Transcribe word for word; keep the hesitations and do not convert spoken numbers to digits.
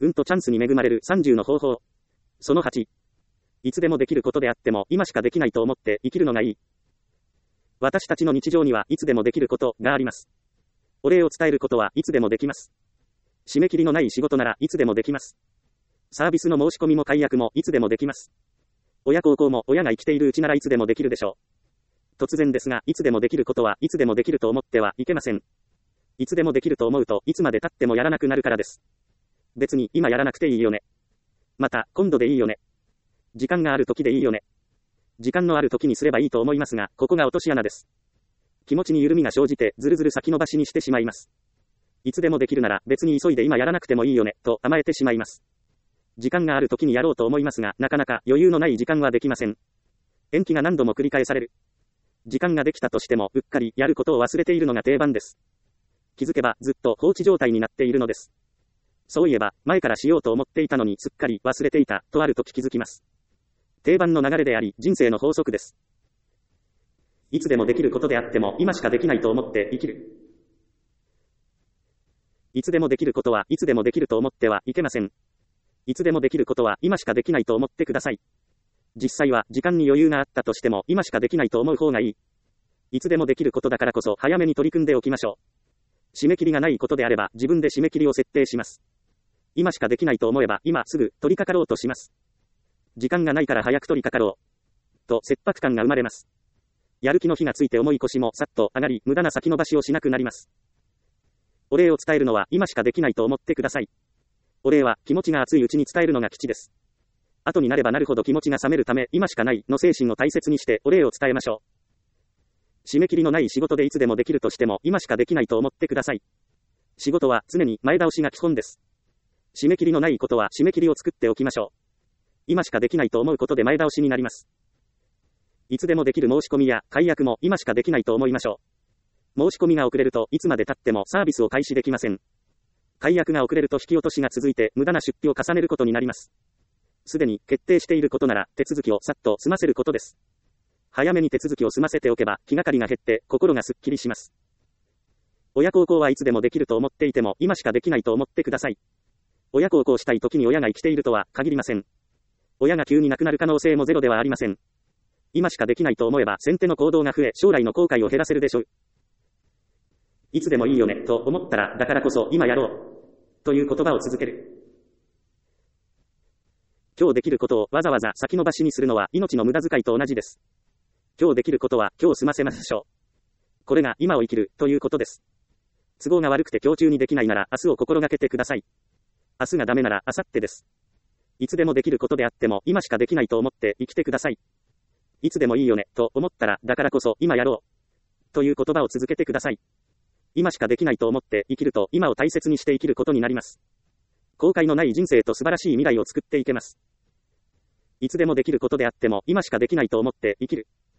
運とチャンスに恵まれるさんじゅうの方法。そのはち。いつでもできることであっても今しかできないと思って生きるのがいい。私たちの日常にはいつでもできることがあります。お礼を伝えることはいつでもできます。締め切りのない仕事ならいつでもできます。サービスの申し込みも解約もいつでもできます。親孝行も親が生きているうちならいつでもできるでしょう。突然ですが、いつでもできることはいつでもできると思ってはいけません。いつでもできると思うといつまで経ってもやらなくなるからです。別に今やらなくていいよね。また今度でいいよね。時間がある時でいいよね。時間のある時にすればいいと思いますが、ここが落とし穴です。気持ちに緩みが生じてずるずる先延ばしにしてしまいます。いつでもできるなら別に急いで今やらなくてもいいよね、と甘えてしまいます。時間がある時にやろうと思いますが、なかなか余裕のない時間はできません。延期が何度も繰り返される。時間ができたとしても、うっかりやることを忘れているのが定番です。気づけばずっと放置状態になっているのです。そういえば、前からしようと思っていたのにすっかり忘れていた、とある時気づきます。定番の流れであり、人生の法則です。いつでもできることであっても、今しかできないと思って生きる。いつでもできることはいつでもできると思ってはいけません。いつでもできることは今しかできないと思ってください。実際は時間に余裕があったとしても今しかできないと思う方がいい。いつでもできることだからこそ早めに取り組んでおきましょう。締め切りがないことであれば自分で締め切りを設定します。今しかできないと思えば今すぐ取り掛かろうとします。時間がないから早く取り掛かろう。と切迫感が生まれます。やる気の火がついて重い腰もさっと上がり無駄な先延ばしをしなくなります。お礼を伝えるのは今しかできないと思ってください。お礼は気持ちが熱いうちに伝えるのが吉です。後になればなるほど気持ちが冷めるため今しかないの精神を大切にしてお礼を伝えましょう。締め切りのない仕事でいつでもできるとしても今しかできないと思ってください。仕事は常に前倒しが基本です。締め切りのないことは締め切りを作っておきましょう。今しかできないと思うことで前倒しになります。いつでもできる申し込みや解約も今しかできないと思いましょう。申し込みが遅れるといつまで経ってもサービスを開始できません。解約が遅れると引き落としが続いて無駄な出費を重ねることになります。すでに決定していることなら手続きをさっと済ませることです。早めに手続きを済ませておけば気がかりが減って心がすっきりします。親孝行はいつでもできると思っていても今しかできないと思ってください。親孝行したい時に親が生きているとは限りません。親が急に亡くなる可能性もゼロではありません。今しかできないと思えば先手の行動が増え将来の後悔を減らせるでしょう。いつでもいいよねと思ったらだからこそ今やろうという言葉を続ける。今日できることをわざわざ先延ばしにするのは命の無駄遣いと同じです。今日できることは今日済ませましょう。これが今を生きるということです。都合が悪くて今日中にできないなら明日を心がけてください。明日がダメなら明後日です。いつでもできることであっても今しかできないと思って生きてください。いつでもいいよねと思ったらだからこそ今やろうという言葉を続けてください。今しかできないと思って生きると今を大切にして生きることになります。後悔のない人生と素晴らしい未来を作っていけます。いつでもできることであっても今しかできないと思って生きる。